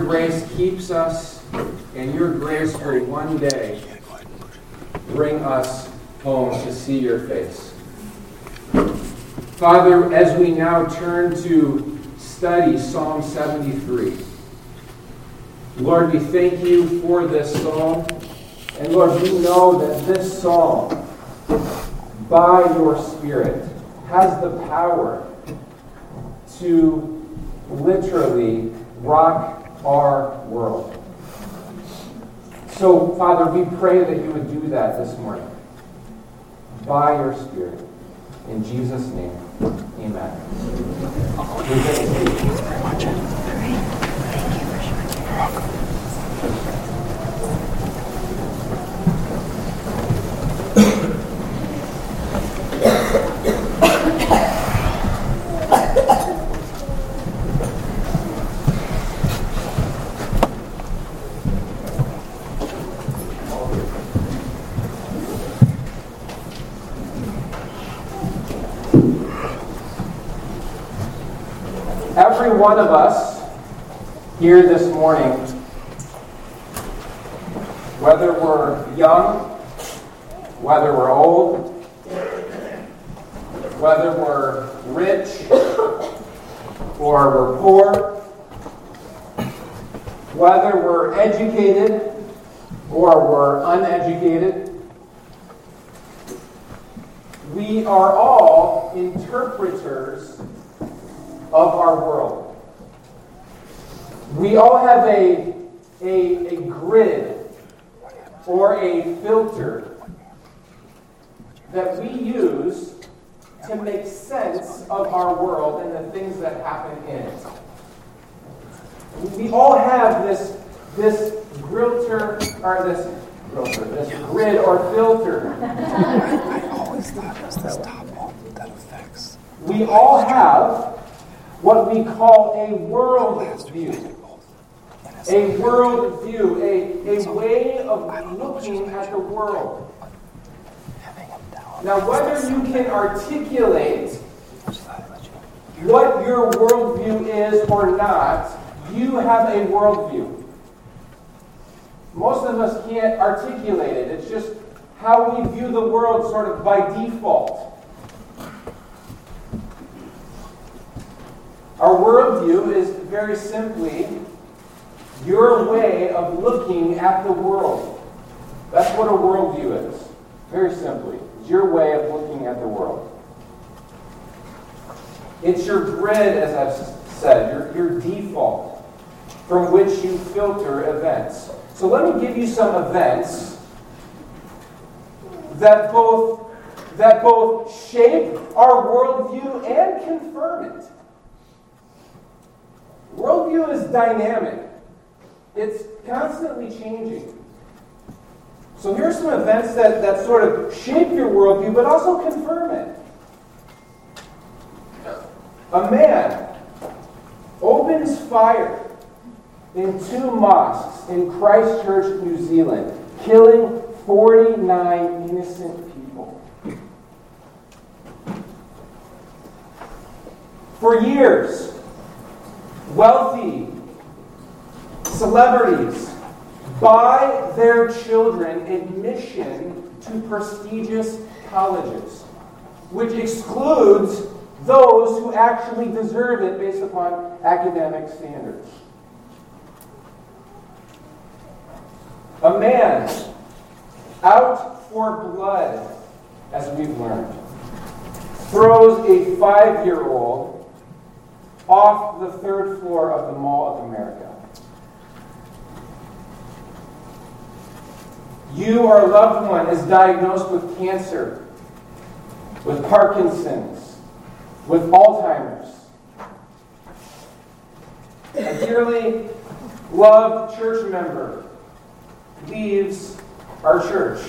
grace keeps us, and your grace will one day bring us home to see your face. Father, as we now turn to study Psalm 73, Lord, we thank you for this psalm. And Lord, we know that this psalm, by your Spirit, has the power to literally rock our world. So, Father, we pray that you would do that this morning by your Spirit. In Jesus' name, amen. Every one of us here this morning, whether we're young, whether we're old, whether we're rich or we're poor, whether we're educated or we're uneducated, we are all interpreters of our world. We all have a grid or a filter that we use to make sense of our world and the things that happen in it. We all have this grid or filter. I always thought it was this top that affects. We all have what we call a worldview. A worldview, a way of looking at the world. Now, whether you can articulate what your worldview is or not, you have a worldview. Most of us can't articulate it. It's just how we view the world sort of by default. Our worldview is very simply your way of looking at the world. That's what a worldview is. Very simply. It's your way of looking at the world. It's your grid, as I've said, your default from which you filter events. So let me give you some events that both shape our worldview and confirm it. Worldview is dynamic. It's constantly changing. So here's some events that sort of shape your worldview, but also confirm it. A man opens fire in 2 mosques in Christchurch, New Zealand, killing 49 innocent people. For years, wealthy celebrities buy their children admission to prestigious colleges, which excludes those who actually deserve it based upon academic standards. A man out for blood, as we've learned, throws a 5-year-old off the 3rd floor of the Mall of America. You or a loved one is diagnosed with cancer, with Parkinson's, with Alzheimer's. A dearly loved church member leaves our church.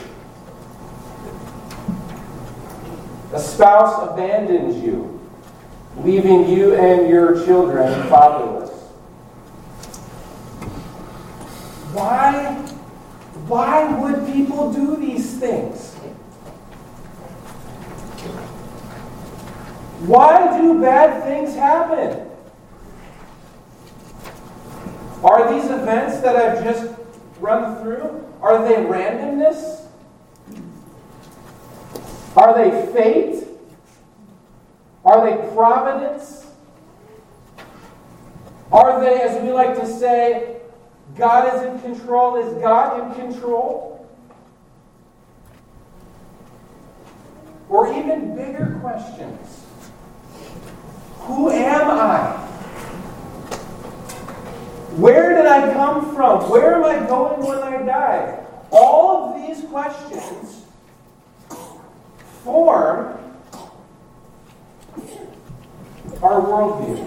A spouse abandons you, leaving you and your children fatherless. Why would people do these things? Why do bad things happen? Are these events that I've just run through, are they randomness? Are they fate? Are they providence? Are they, as we like to say, God is in control? Is God in control? Or even bigger questions. Who am I? Where did I come from? Where am I going when I die? All of these questions form our worldview.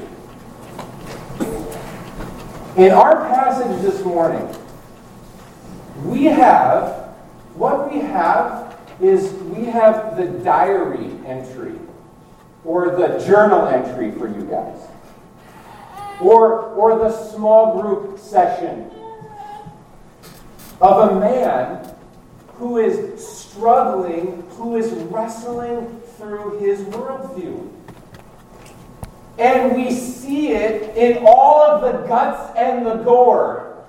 In our passage this morning, we have the diary entry, or the journal entry for you guys, or the small group session of a man who is struggling, who is wrestling through his worldview. And we see it in all of the guts and the gore.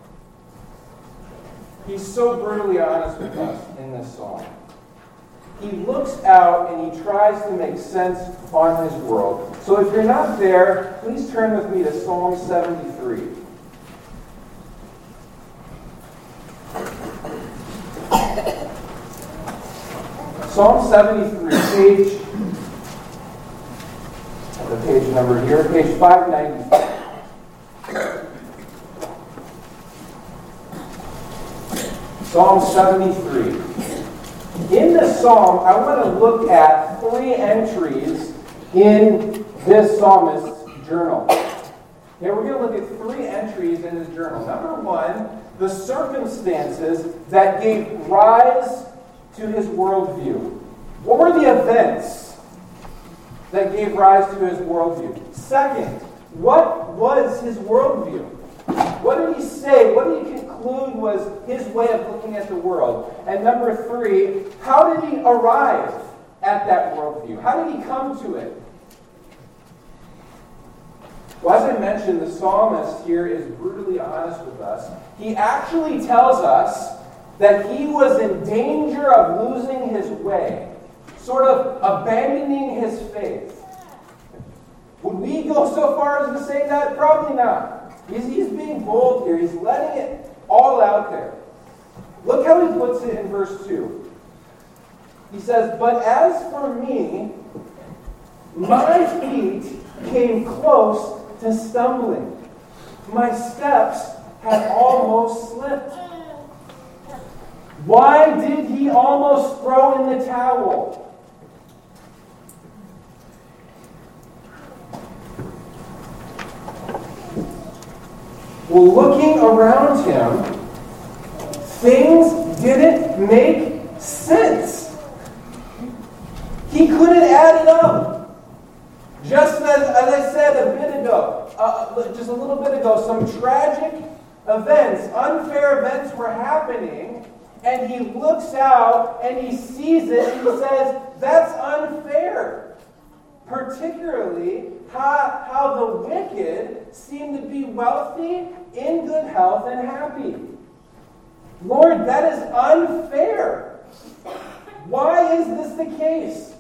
He's so brutally honest with us in this psalm. He looks out and he tries to make sense on his world. So if you're not there, please turn with me to Psalm 73. Psalm 73, the page number here, page 590. Psalm 73. In this psalm, I want to look at 3 entries in this psalmist's journal. Okay, we're going to look at 3 entries in his journal. Number 1, the circumstances that gave rise to his worldview. What were the events that gave rise to his worldview? Second, what was his worldview? What did he say? What did he conclude was his way of looking at the world? And number 3, how did he arrive at that worldview? How did he come to it? Well, as I mentioned, the psalmist here is brutally honest with us. He actually tells us that he was in danger of losing his way, sort of abandoning his faith. Would we go so far as to say that? Probably not. He's being bold here. He's letting it all out there. Look how he puts it in verse 2. He says, "But as for me, my feet came close to stumbling. My steps had almost slipped." Why did he almost throw in the towel? Well, looking around him, things didn't make sense. He couldn't add it up. Just as I said a bit ago, just a little bit ago, some tragic events, unfair events were happening, and he looks out and he sees it and he says, that's unfair. Particularly how the wicked seem to be wealthy, in good health, and happy. Lord, that is unfair. Why is this the case?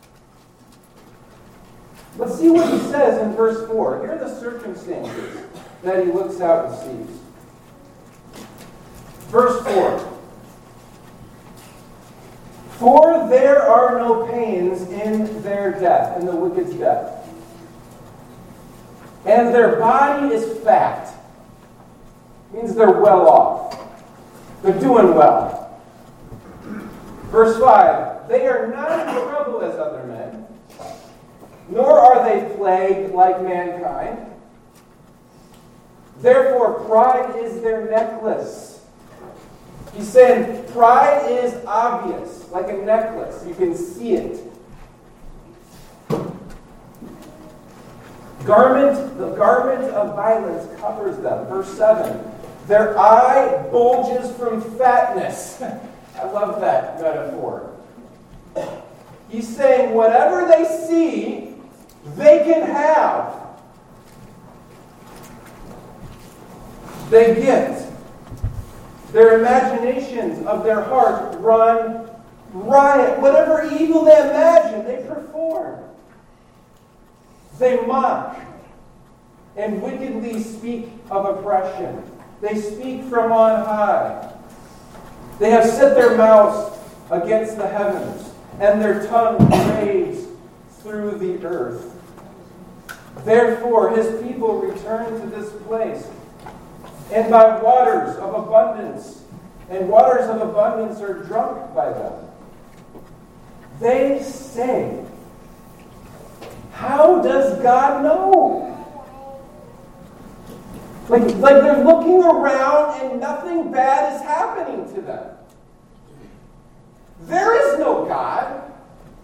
Let's see what he says in verse 4. Here are the circumstances that he looks out and sees. Verse 4. "For there are no pains in their death," in the wicked's death. "And their body is fat." Means they're well off. They're doing well. Verse 5. "They are not in trouble as other men, nor are they plagued like mankind. Therefore pride is their necklace." He's saying pride is obvious, like a necklace. You can see it. The garment of violence covers them. Verse 7. "Their eye bulges from fatness." I love that metaphor. He's saying whatever they see, they can have. They get. Their imaginations of their heart run riot. Whatever evil they imagine, they perform. They mock and wickedly speak of oppression. They speak from on high. They have set their mouths against the heavens, and their tongue raves through the earth. Therefore, his people return to this place, and by waters of abundance, and waters of abundance are drunk by them. They say, how does God know? Like they're looking around and nothing bad is happening to them. There is no God.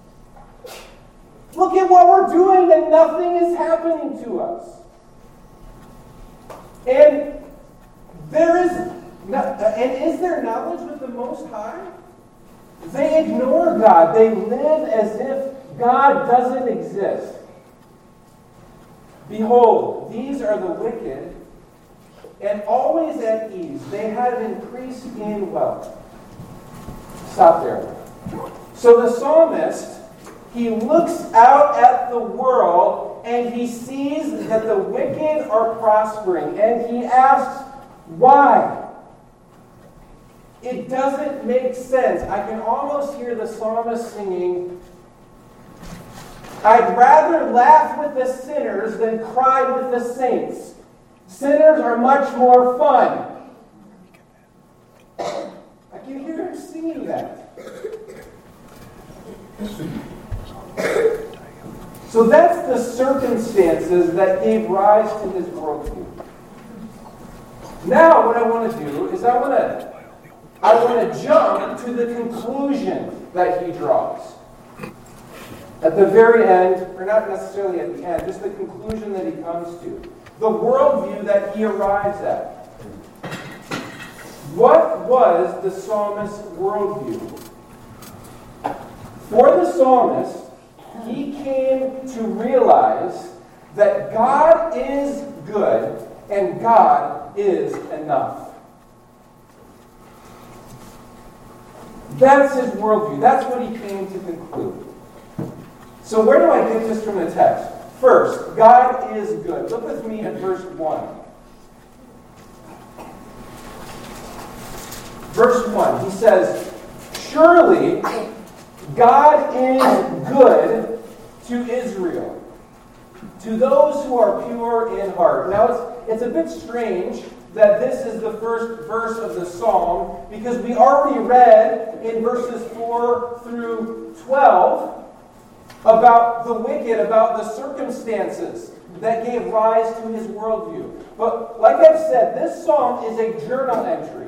Look at what we're doing and nothing is happening to us. And is there knowledge with the Most High? They ignore God. They live as if God doesn't exist. Behold, these are the wicked, and always at ease. They have increased in wealth. Stop there. So the psalmist, he looks out at the world, and he sees that the wicked are prospering, and he asks, why? It doesn't make sense. I can almost hear the psalmist singing, I'd rather laugh with the sinners than cry with the saints. Sinners are much more fun. I can hear him singing that. So that's the circumstances that gave rise to his worldview. Now what I want to do is I want to jump to the conclusion that he draws. At the very end, or not necessarily at the end, just the conclusion that he comes to. The worldview that he arrives at. What was the psalmist's worldview? For the psalmist, he came to realize that God is good and God is enough. That's his worldview. That's what he came to conclude. So where do I get this from the text? First, God is good. Look with me at verse 1. Verse 1, he says, surely God is good to Israel, to those who are pure in heart. Now, it's a bit strange that this is the first verse of the psalm, because we already read in verses 4 through 12 about the wicked, about the circumstances that gave rise to his worldview. But like I've said, this psalm is a journal entry.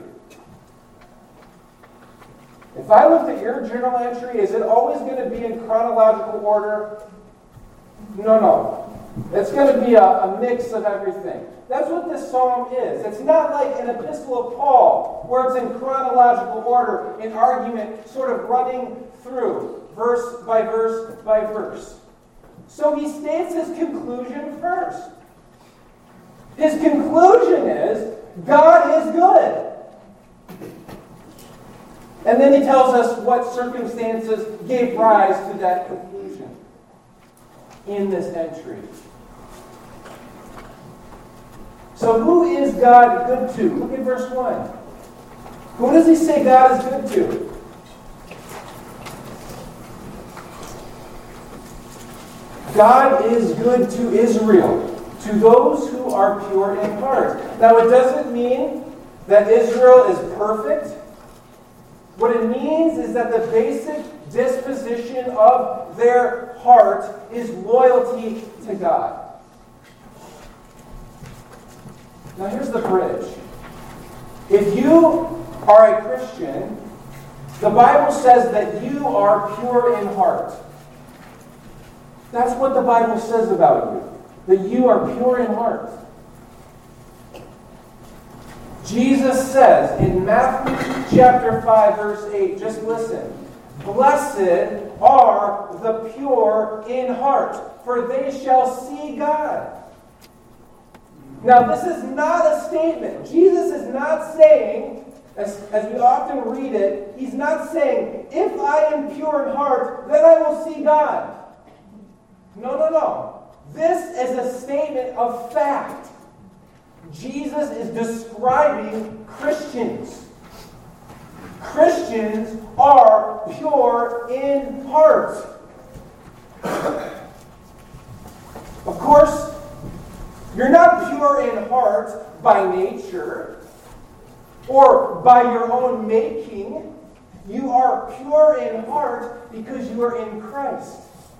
If I looked at your journal entry, is it always going to be in chronological order? No. It's going to be a mix of everything. That's what this psalm is. It's not like an epistle of Paul, where it's in chronological order, an argument sort of running through, verse by verse by verse. So he states his conclusion first. His conclusion is, God is good. And then he tells us what circumstances gave rise to that conclusion in this entry. So who is God good to? Look at verse 1. Who does he say God is good to? God is good to Israel, to those who are pure in heart. Now it doesn't mean that Israel is perfect. What it means is that the basic disposition of their heart is loyalty to God. Now here's the bridge. If you are a Christian, the Bible says that you are pure in heart. That's what the Bible says about you, that you are pure in heart. Jesus says in Matthew chapter 5, verse 8, just listen, blessed are the pure in heart, for they shall see God. Now, this is not a statement. Jesus is not saying, as we often read it, he's not saying, if I am pure in heart, then I will see God. No, no, no. This is a statement of fact. Jesus is describing Christians. Christians are pure in heart. Of course, you're not pure in heart by nature or by your own making. You are pure in heart because you are in Christ.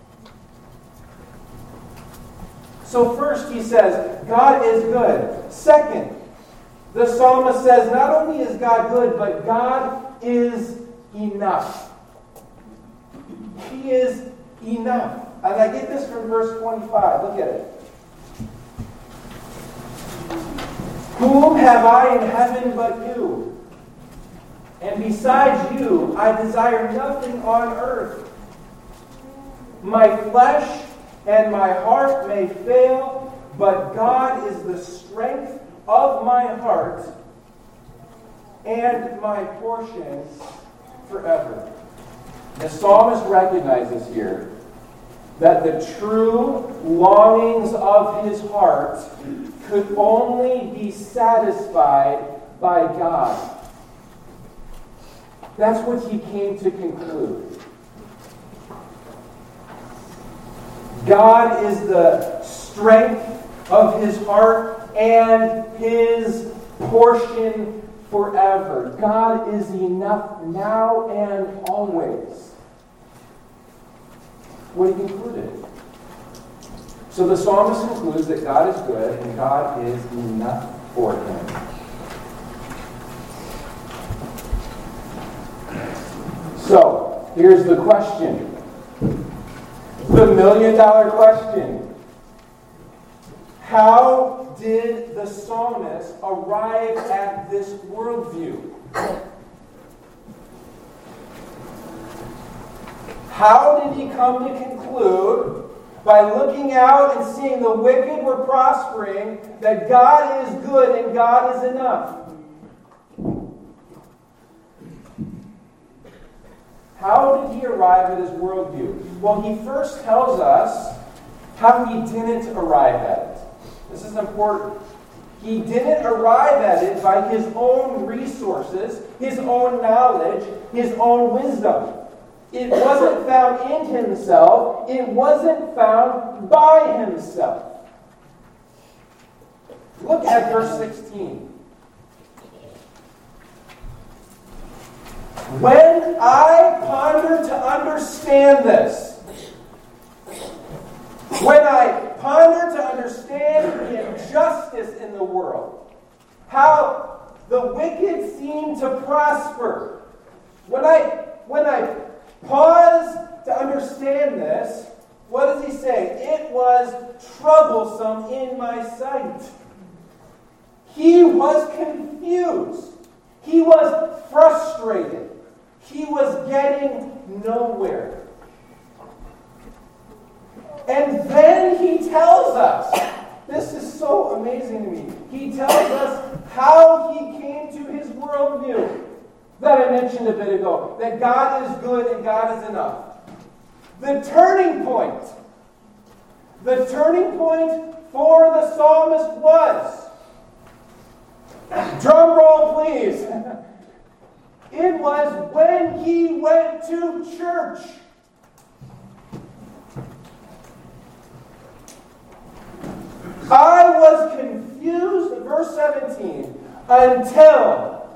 So first he says, God is good. Second, the psalmist says, not only is God good, but God is enough. He is enough. And I get this from verse 25. Look at it. Whom have I in heaven but you? And besides you, I desire nothing on earth. My flesh and my heart may fail, but God is the strength of my heart and my portion forever. The psalmist recognizes here that the true longings of his heart could only be satisfied by God. That's what he came to conclude. God is the strength of his heart and his portion forever. God is enough now and always. What he concluded. So the psalmist concludes that God is good and God is enough for him. So, here's the question. The $1 million question. How did the psalmist arrive at this worldview? How did he come to conclude, by looking out and seeing the wicked were prospering, that God is good and God is enough? How did he arrive at his worldview? Well, he first tells us how he didn't arrive at it. This is important. He didn't arrive at it by his own resources, his own knowledge, his own wisdom. It wasn't found in himself. It wasn't found by himself. Look at verse 16. When I ponder to understand this, when I ponder to understand the injustice in the world, how the wicked seem to prosper, when I pause to understand this, what does he say? It was troublesome in my sight. He was confused. He was frustrated. He was getting nowhere. And then he tells us, this is so amazing to me, he tells us how he came to his worldview that I mentioned a bit ago, that God is good and God is enough. The turning point for the psalmist was, drum roll please, it was when he went to church. I was confused, verse 17, until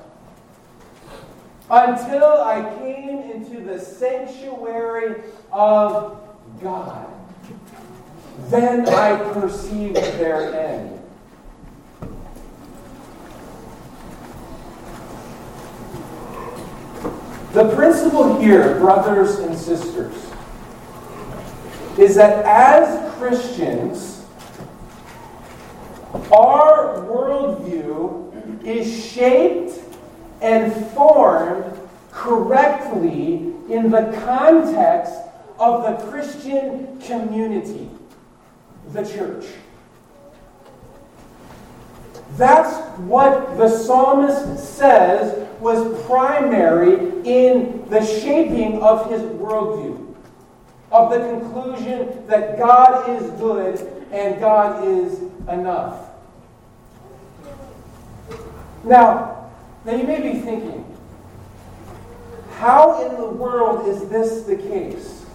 I came into the sanctuary of God. Then I perceived their end. The principle here, brothers and sisters, is that as Christians, our worldview is shaped and formed correctly in the context of the Christian community, the church. That's what the psalmist says was primary in the shaping of his worldview, of the conclusion that God is good and God is enough. Now you may be thinking, how in the world is this the case?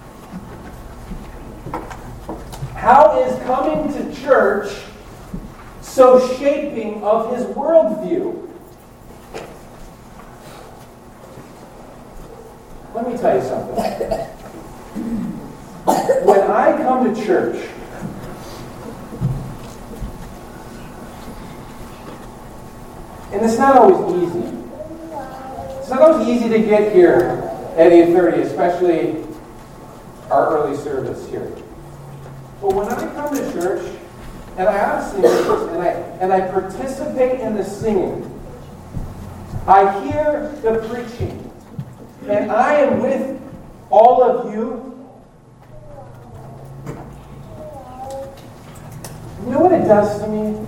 How is coming to church so shaping of his worldview? Let me tell you something. When I come to church, and it's not always easy. It's not always easy to get here at 8:30, especially our early service here. But when I come to church, and I honestly do this, and I participate in the singing, I hear the preaching, and I am with all of you. You know what it does to me?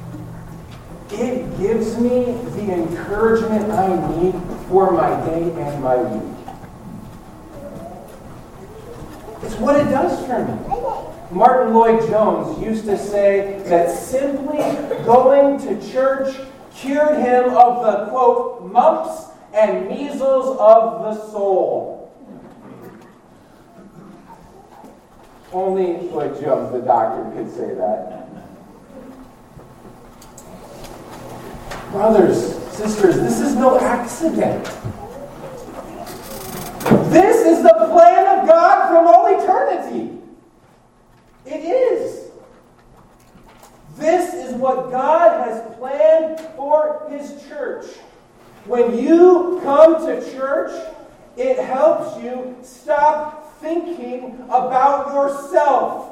It gives me the encouragement I need for my day and my week. It's what it does for me. Martin Lloyd-Jones used to say that simply going to church cured him of the, quote, mumps and measles of the soul. Only Lloyd-Jones, the doctor, could say that. Brothers, sisters, this is no accident. This is the plan of God from all eternity. It is. This is what God has planned for His church. When you come to church, it helps you stop thinking about yourself.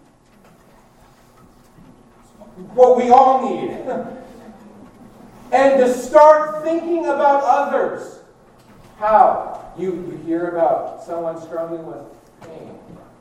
What we all need. And to start thinking about others. How? You hear about someone struggling with pain.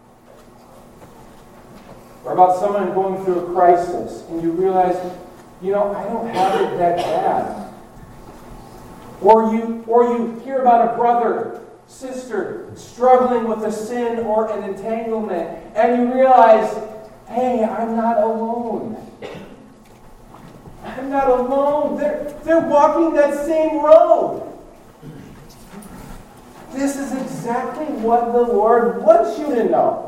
Or about someone going through a crisis, and you realize, I don't have it that bad. Or you hear about a brother, sister, struggling with a sin or an entanglement, and you realize, hey, I'm not alone. I'm not alone. They're walking that same road. This is exactly what the Lord wants you to know.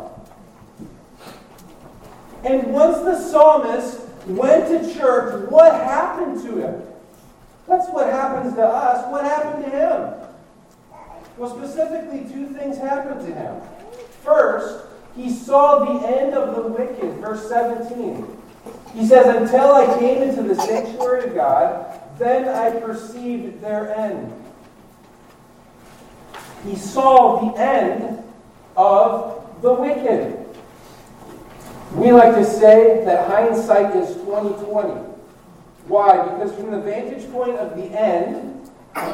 And once the psalmist went to church, what happened to him? That's what happens to us. What happened to him? Well, specifically, two things happened to him. First, he saw the end of the wicked. Verse 17. He says, until I came into the sanctuary of God, then I perceived their end. He saw the end of the wicked. We like to say that hindsight is 20/20. Why? Because from the vantage point of the end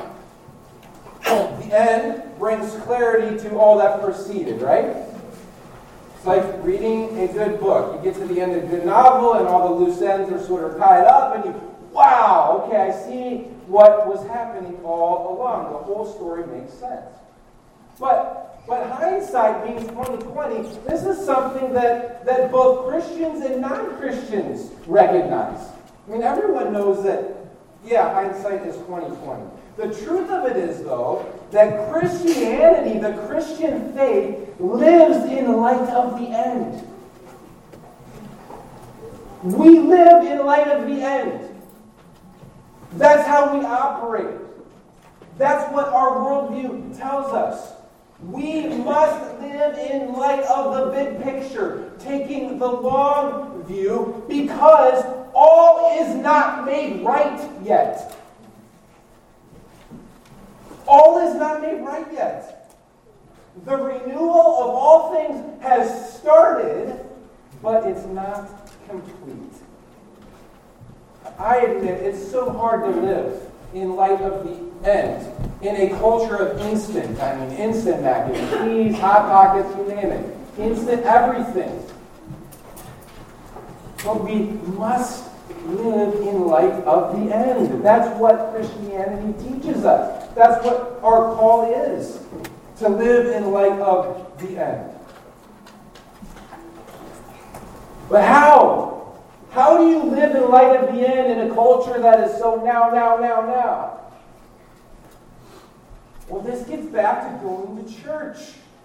brings clarity to all that preceded, right? It's like reading a good book. You get to the end of a good novel and all the loose ends are sort of tied up and wow, okay, I see what was happening all along. The whole story makes sense. But hindsight being 20/20, this is something that both Christians and non-Christians recognize. I mean, everyone knows that, hindsight is 20/20. The truth of it is, though, that Christianity, the Christian faith, lives in light of the end. We live in light of the end. That's how we operate. That's what our worldview tells us. We must live in light of the big picture, taking the long view, because all is not made right yet. All is not made right yet. The renewal of all things has started, but it's not complete. I admit it's so hard to live in light of the end. In a culture of instant mac and cheese, Hot Pockets, you name it. Instant everything. But we must live in light of the end. That's what Christianity teaches us. That's what our call is, to live in light of the end. But how? How do you live in light of the end in a culture that is so now? Well, this gets back to going to church.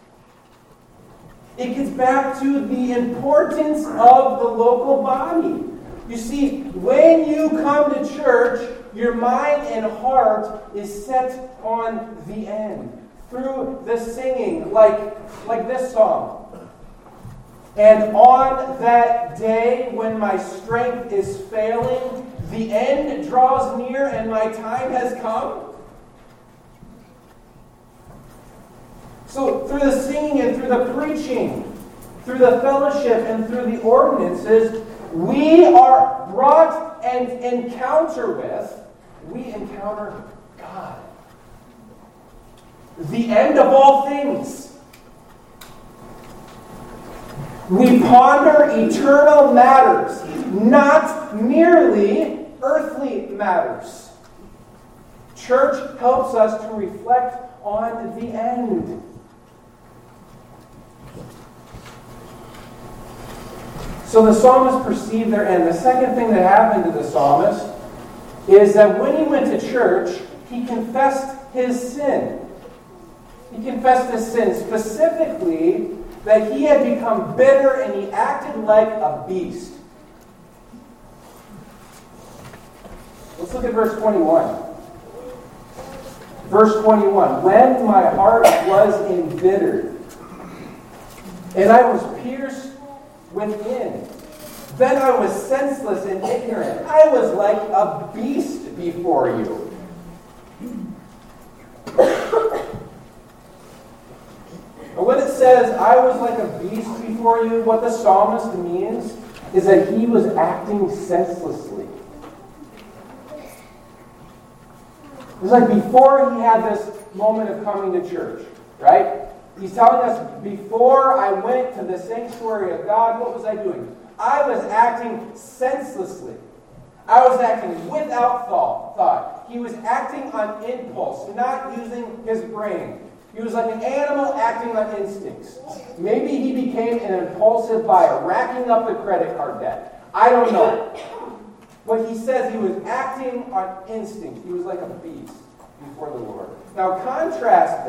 It gets back to the importance of the local body. You see, when you come to church, your mind and heart is set on the end. Through the singing, like this song. And on that day when my strength is failing, the end draws near and my time has come. So through the singing and through the preaching, through the fellowship and through the ordinances, we are brought and encounter God. The end of all things. We ponder eternal matters, not merely earthly matters. Church helps us to reflect on the end. So the psalmist perceived their end. The second thing that happened to the psalmist is that when he went to church, he confessed his sin. He confessed his sin, specifically that he had become bitter and he acted like a beast. Let's look at verse 21. Verse 21. When my heart was embittered, and I was pierced within, then I was senseless and ignorant. I was like a beast before you. When it says, I was like a beast before you, what the psalmist means is that he was acting senselessly. It was like before he had this moment of coming to church, right? He's telling us, before I went to the sanctuary of God, what was I doing? I was acting senselessly. I was acting without thought. He was acting on impulse, not using his brain. He was like an animal acting on instincts. Maybe he became an impulsive buyer, racking up the credit card debt. I don't know. But he says he was acting on instinct. He was like a beast before the Lord. Now contrast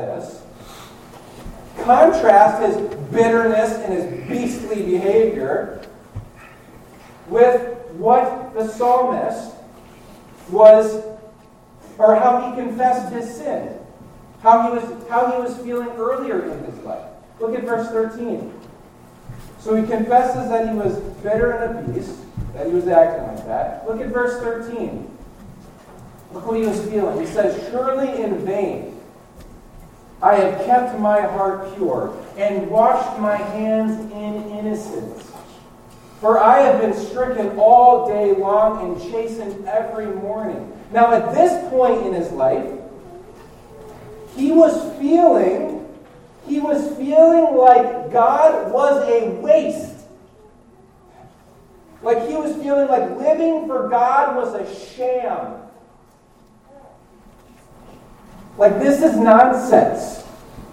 his bitterness and his beastly behavior with what the psalmist was, or how he confessed his sin. How he was feeling earlier in his life. Look at verse 13. So he confesses that he was bitter and a beast, that he was acting like that. Look at verse 13. Look what he was feeling. He says, surely in vain I have kept my heart pure and washed my hands in innocence. For I have been stricken all day long and chastened every morning. Now at this point in his life, he was feeling like God was a waste. Like he was feeling like living for God was a sham. Like this is nonsense.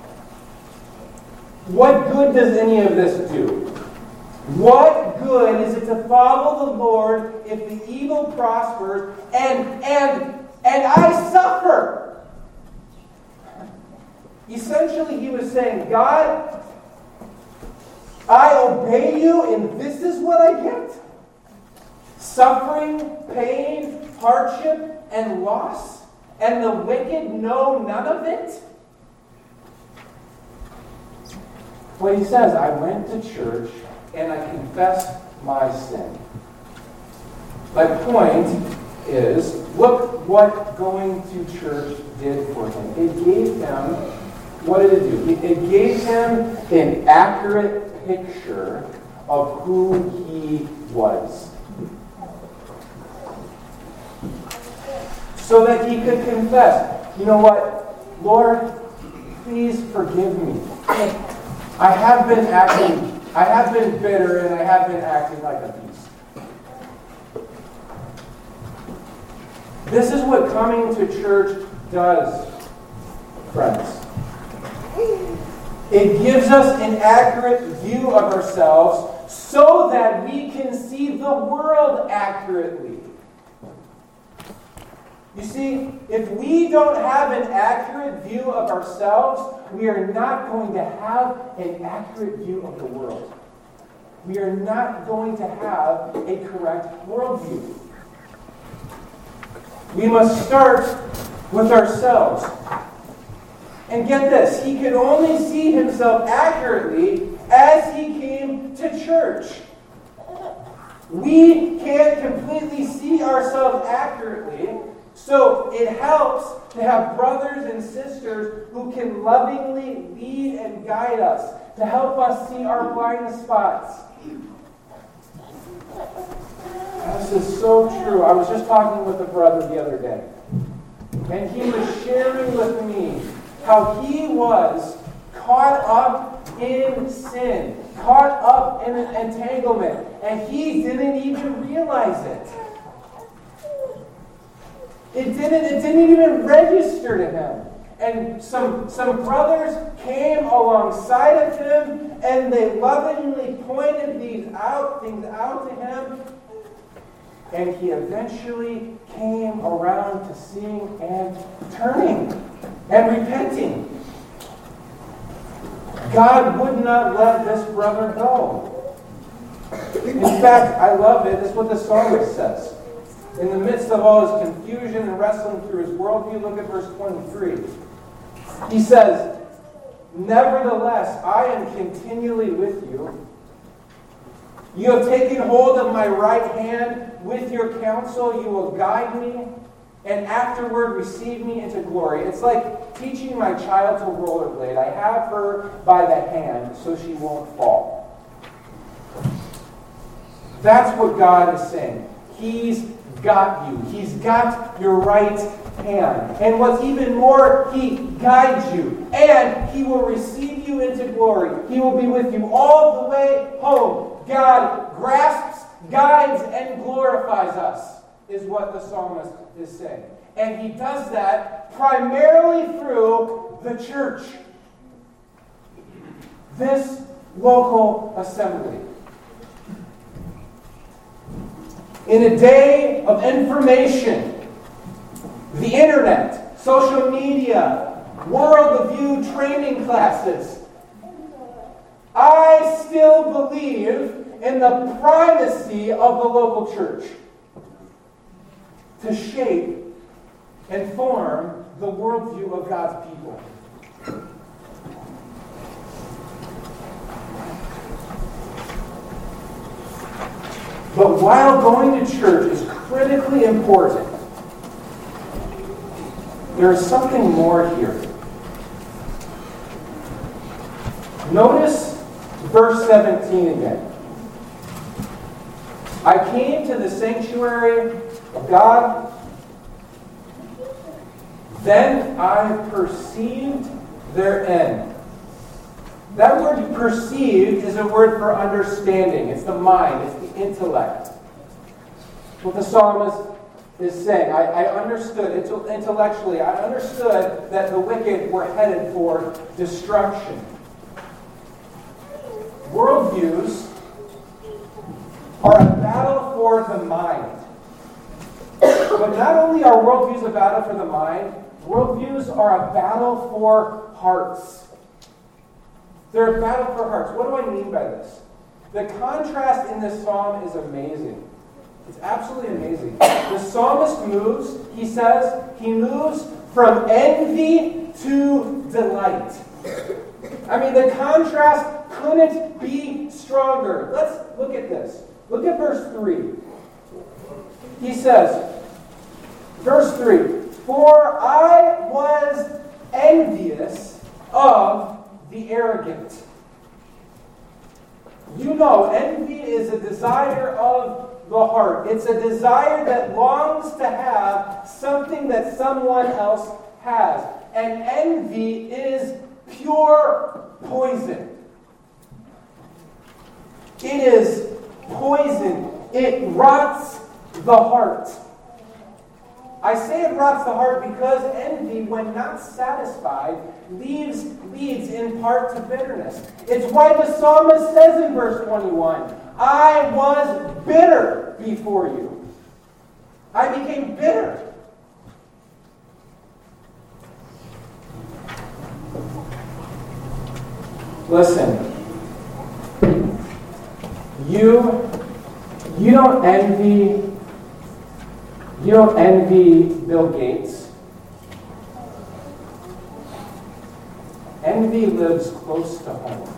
What good does any of this do? What good is it to follow the Lord if the evil prospers and I suffer? Essentially, he was saying, God, I obey you, and this is what I get. Suffering, pain, hardship, and loss, and the wicked know none of it. Well, he says, I went to church, and I confessed my sin. My point is, look what going to church did for him. It gave him... What did it do? It gave him an accurate picture of who he was. So that he could confess, you know what? Lord, please forgive me. I have been bitter and I have been acting like a beast. This is what coming to church does, friends. It gives us an accurate view of ourselves so that we can see the world accurately. You see, if we don't have an accurate view of ourselves, we are not going to have an accurate view of the world. We are not going to have a correct worldview. We must start with ourselves. And get this, he could only see himself accurately as he came to church. We can't completely see ourselves accurately, so it helps to have brothers and sisters who can lovingly lead and guide us, to help us see our blind spots. This is so true. I was just talking with a brother the other day, and he was sharing with me how he was caught up in sin, caught up in an entanglement, and he didn't even realize it. It didn't even register to him. And some brothers came alongside of him, and they lovingly pointed things out to him, and he eventually came around to seeing and turning and repenting. God would not let this brother go. In fact, I love it. This is what the psalmist says. In the midst of all his confusion and wrestling through his worldview, look at verse 23. He says, "Nevertheless, I am continually with you. You have taken hold of my right hand. With your counsel you will guide me, and afterward receive me into glory." It's like teaching my child to rollerblade. I have her by the hand so she won't fall. That's what God is saying. He's got you. He's got your right hand. And what's even more, he guides you. And he will receive you into glory. He will be with you all the way home. God grasps, guides, and glorifies us, is what the psalmist is saying. And he does that primarily through the church. This local assembly. In a day of information, the internet, social media, worldview training classes, I still believe in the primacy of the local church to shape and form the worldview of God's people. But while going to church is critically important, there is something more here. Notice verse 17 again. I came to the sanctuary of God, then I perceived their end. That word perceived is a word for understanding. It's the mind. It's the intellect. What the psalmist is saying. I understood, intellectually, I understood that the wicked were headed for destruction. Worldviews are a battle for the mind. But not only are worldviews a battle for the mind, worldviews are a battle for hearts. They're a battle for hearts. What do I mean by this? The contrast in this psalm is amazing. It's absolutely amazing. The psalmist moves, he says, he moves from envy to delight. I mean, the contrast couldn't be stronger. Let's look at this. Look at verse 3. He says, verse 3, "For I was envious of the arrogant." You know, envy is a desire of the heart. It's a desire that longs to have something that someone else has. And envy is pure poison. It is poison. It rots the heart. I say it rots the heart because envy, when not satisfied, leads in part to bitterness. It's why the psalmist says in verse 21, I was bitter before you. I became bitter. Listen, you don't envy Bill Gates. Envy lives close to home.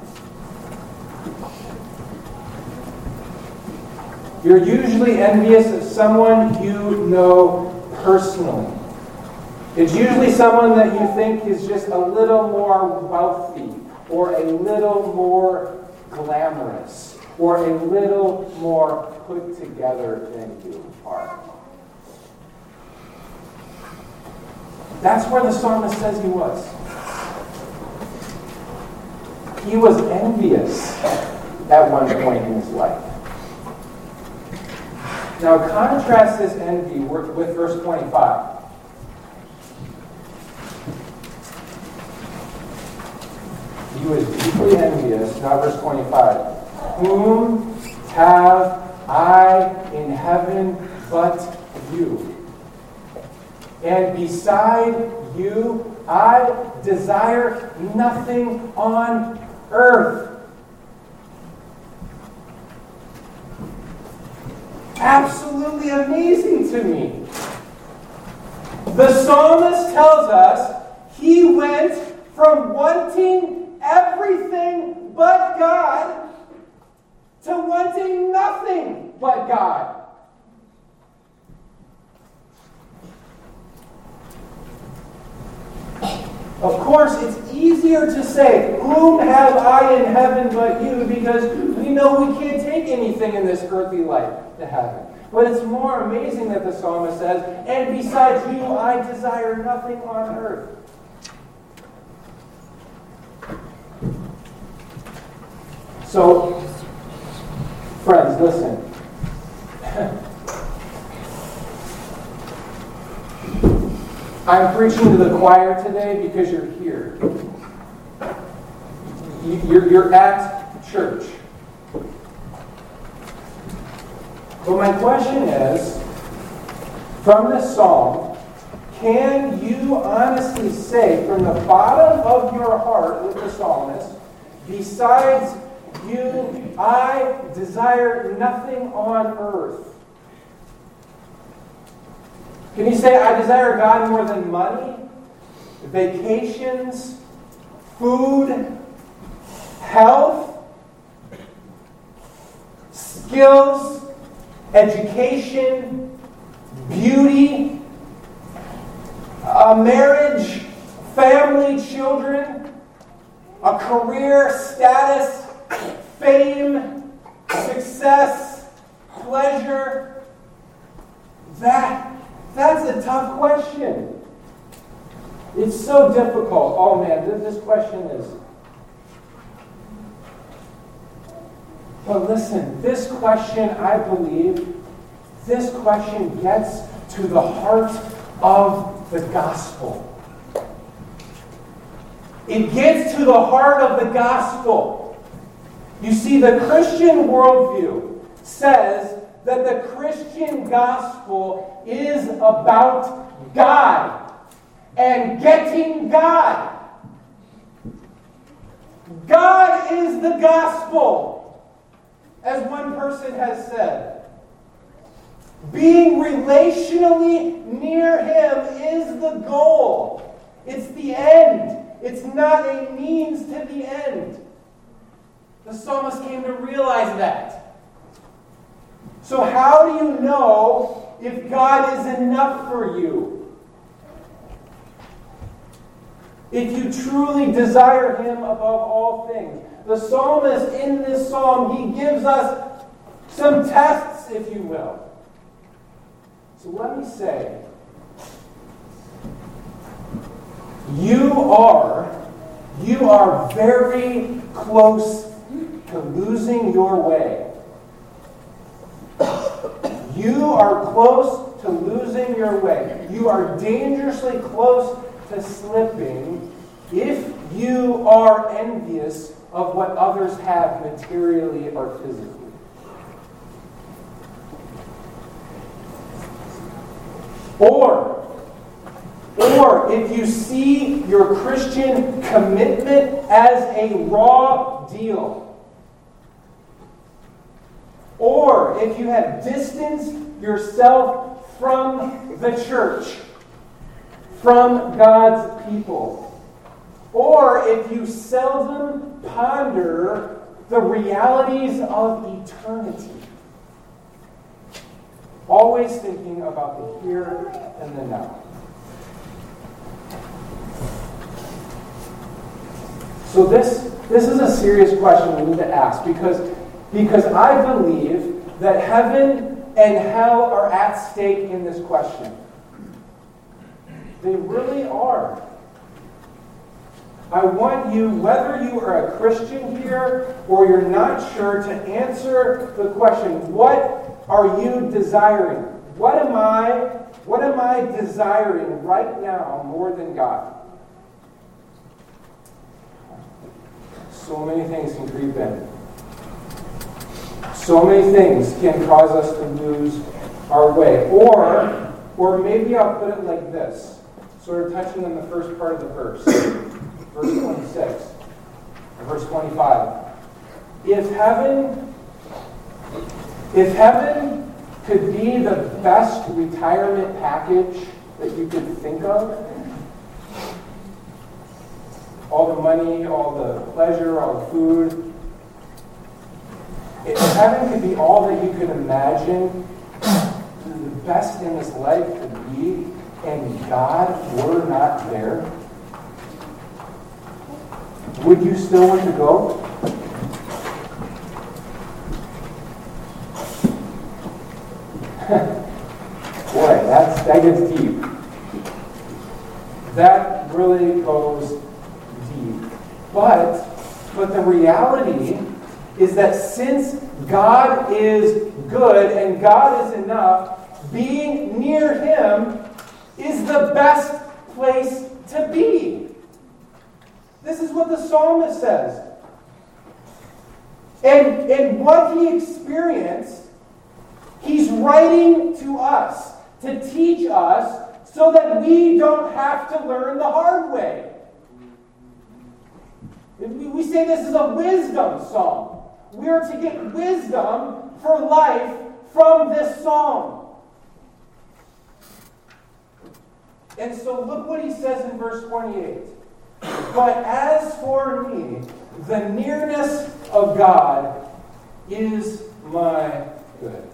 You're usually envious of someone you know personally. It's usually someone that you think is just a little more wealthy, or a little more glamorous, or a little more put together than you are. That's where the psalmist says he was. He was envious at one point in his life. Now contrast this envy with verse 25. He was deeply envious. Now verse 25. Whom have I in heaven but you? And beside you, I desire nothing on earth. Absolutely amazing to me. The psalmist tells us he went from wanting everything but God to wanting nothing but God. Of course, it's easier to say, whom have I in heaven but you? Because we know we can't take anything in this earthly life to heaven. But it's more amazing that the psalmist says, and besides you, I desire nothing on earth. So, friends, listen. I'm preaching to the choir today because you're here. You're at church. But my question is, from this psalm, can you honestly say from the bottom of your heart with the psalmist, besides you, I desire nothing on earth? Can you say, I desire God more than money, vacations, food, health, skills, education, beauty, a marriage, family, children, a career, status, fame, success, pleasure? That's a tough question. It's so difficult. Oh man, this question is. But listen, this question, I believe, this question gets to the heart of the gospel. It gets to the heart of the gospel. You see, the Christian worldview says that the Christian gospel is about God and getting God. God is the gospel, as one person has said. Being relationally near Him is the goal. It's the end. It's not a means to the end. The psalmist came to realize that. So how do you know if God is enough for you? If you truly desire Him above all things. The psalmist in this psalm, he gives us some tests, if you will. So let me say, you are very close to losing your way. You are close to losing your way. You are dangerously close to slipping if you are envious of what others have materially or physically. Or if you see your Christian commitment as a raw deal. Or if you have distanced yourself from the church, from God's people. Or if you seldom ponder the realities of eternity. Always thinking about the here and the now. So this is a serious question we need to ask because I believe that heaven and hell are at stake in this question. They really are. I want you, whether you are a Christian here or you're not sure, to answer the question, what are you desiring? What am I desiring right now more than God? So many things can creep in. So many things can cause us to lose our way. Or maybe I'll put it like this, sort of touching on the first part of the verse. Verse 26, or verse 25. If heaven could be the best retirement package that you could think of, all the money, all the pleasure, all the food, if heaven could be all that you could imagine, the best in this life could be, and God were not there, would you still want to go? Boy, that gets deep. That really goes deep. But the reality is that since God is good and God is enough, being near Him is the best place to be. This is what the psalmist says. And what he experienced, he's writing to us to teach us so that we don't have to learn the hard way. We say this is a wisdom psalm. We are to get wisdom for life from this psalm. And so look what he says in verse 28. But as for me, the nearness of God is my good.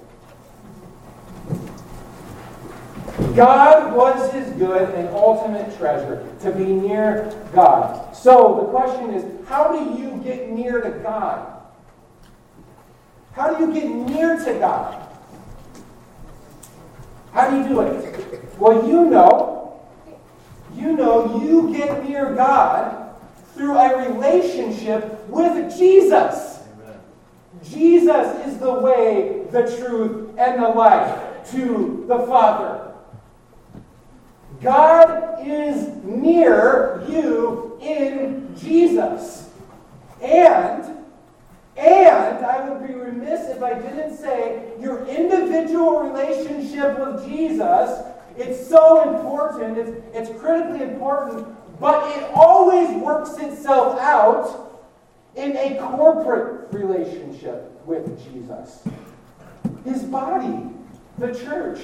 God was his good and ultimate treasure, to be near God. So the question is, how do you get near to God? How do you get near to God? How do you do it? Well, you get near God through a relationship with Jesus. Amen. Jesus is the way, the truth, and the life to the Father. God is near you in Jesus. And I would be remiss if I didn't say your individual relationship with Jesus, it's so important, it's critically important, but it always works itself out in a corporate relationship with Jesus. His body, the church.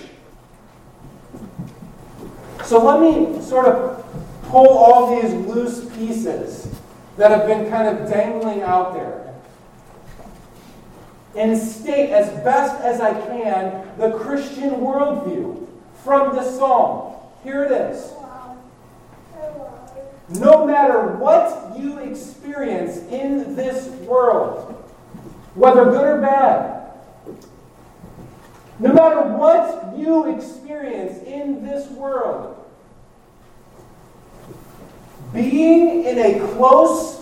So let me sort of pull all these loose pieces that have been kind of dangling out there and state as best as I can the Christian worldview from this psalm. Here it is. No matter what you experience in this world, whether good or bad, no matter what you experience in this world, being in a close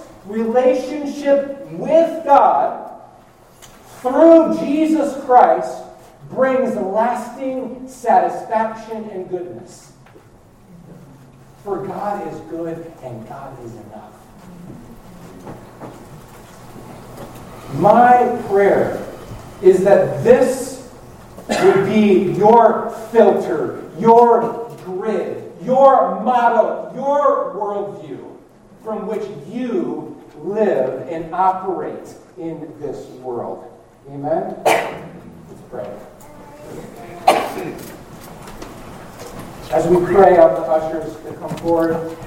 relationship with God through Jesus Christ brings lasting satisfaction and goodness. For God is good and God is enough. My prayer is that this would be your filter, your grid, your model, your worldview from which you live and operate in this world. Amen? Let's pray. As we pray, I'll the ushers to come forward.